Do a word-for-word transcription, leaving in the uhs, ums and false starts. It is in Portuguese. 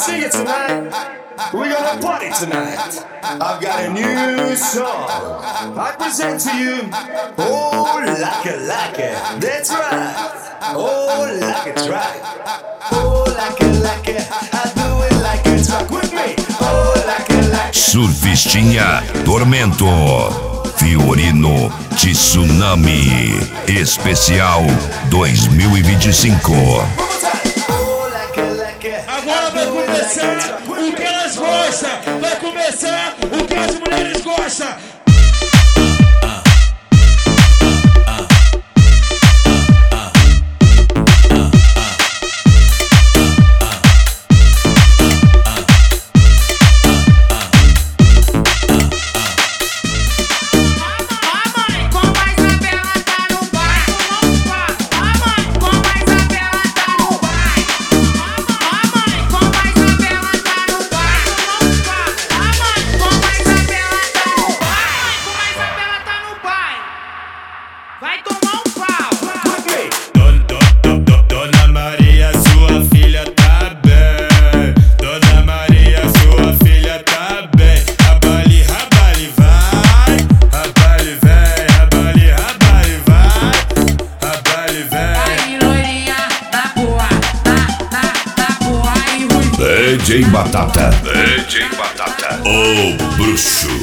sing it tonight. We're gonna party tonight. I've got a new song I present to you. Oh, like it, like it. That's right. Oh, like it's right. Oh, like it, like it. I do it like it's rock with me. Oh, like it, like it. Surfistinha Tormento, Fiorino Tsunami Especial dois mil e vinte e cinco. Agora vai começar o que elas gostam. Vai começar o que as mulheres gostam. Vai tomar um pau. Dona Maria, sua filha tá bem. Dona Maria, sua filha tá bem. Rabali, rabali, vai. Rabali, vem. Rabali, rabali, vai. Rabali, vem. Aí, loirinha da boa, da, da, da boa. Aí, ruim. D J Batata, D J Batata, o bruxo.